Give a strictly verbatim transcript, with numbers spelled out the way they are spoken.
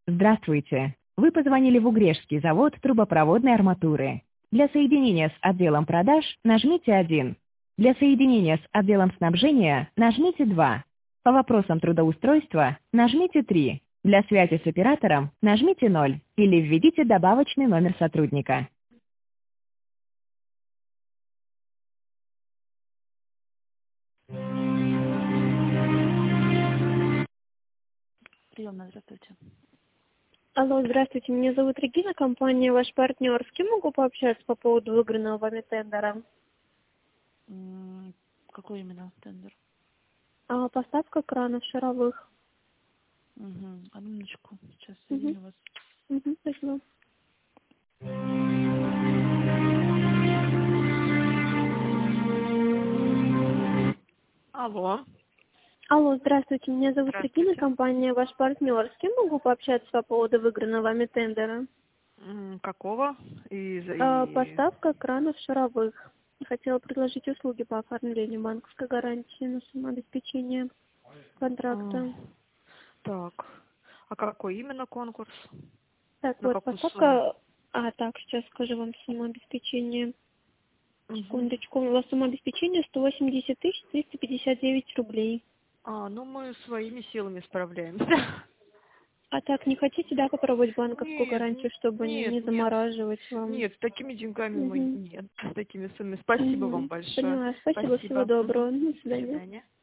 Здравствуйте. Вы позвонили в Угрешский завод трубопроводной арматуры. Для соединения с отделом продаж нажмите один. Для соединения с отделом снабжения нажмите два. По вопросам трудоустройства нажмите три. Для связи с оператором нажмите ноль или введите добавочный номер сотрудника. Приемная, здравствуйте. Алло, здравствуйте, меня зовут Регина, компания «Ваш партнер». С кем могу пообщаться по поводу выигранного вами тендера? М, Какой именно тендер? А, поставка кранов шаровых. Угу. Одну минуточку, сейчас Угу. соединю вас. Угу, спасибо. Алло, Алло, здравствуйте, меня зовут Регина, здравствуйте. компания «Ваш партнер». С кем могу пообщаться по поводу выигранного вами тендера? М, Какого? И, за- А, и... поставка кранов шаровых. Хотела предложить услуги по оформлению банковской гарантии на самообеспечение а, контракта. Так, а какой именно конкурс? Так, На вот какую сумму? поставка... А, так, сейчас скажу вам самообеспечение. Угу. Секундочку, у вас самообеспечение сто восемьдесят тысяч триста пятьдесят девять рублей. А, ну мы своими силами справляемся. А так, не хотите, да, попробовать банковскую Нет, гарантию, н- чтобы нет, не нет, замораживать вам? нет, с такими деньгами мы Угу. нет, с такими суммами. Спасибо вам Угу. большое. Поняла. Спасибо, всего Спасибо. Мгм. доброго. До До свидания. свидания.